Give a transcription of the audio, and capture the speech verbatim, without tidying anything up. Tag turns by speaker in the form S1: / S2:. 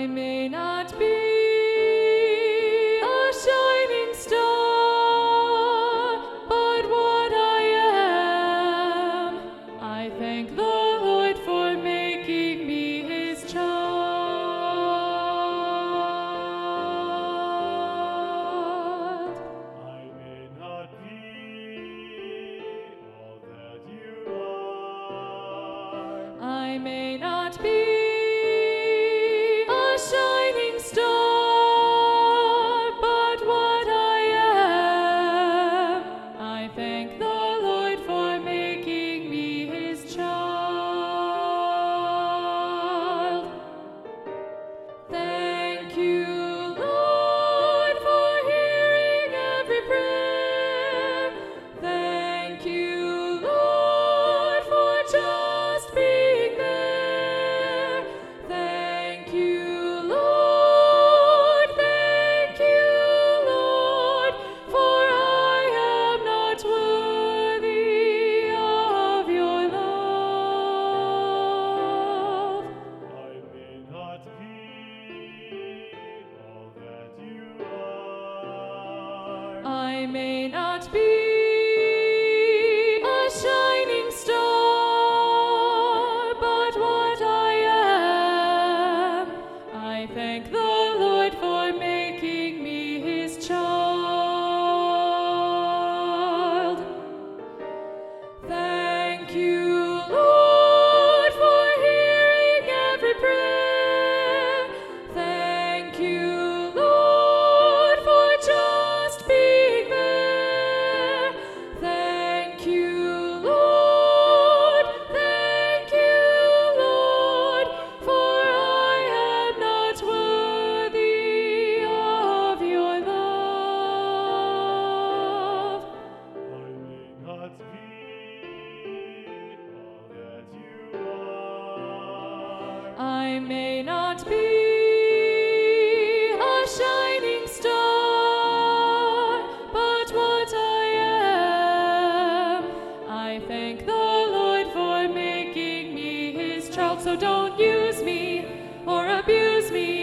S1: I may not be a shining star, but what I am, I thank the Lord for making me His child.
S2: I may not be all that you are.
S1: I may not be a shining star, but what I am, I thank the Lord for making me His child. Thank you, Lord, for hearing every prayer. Thank you, Lord, for just being there. Thank you, Lord, thank you, Lord, for I am not worthy of your love.
S2: I may not be all that you are.
S1: I may not be a shining star, but what I am, I thank the Lord for making me His child. Thank you, Lord, for hearing every prayer. Thank you, Lord, for just being there. Thank you, Lord, thank you, Lord, for I am not worthy of your love.
S2: I may not be all that you are.
S1: I may not be a shining star, but what I am, I thank the Lord for making me His child. So don't use me or abuse me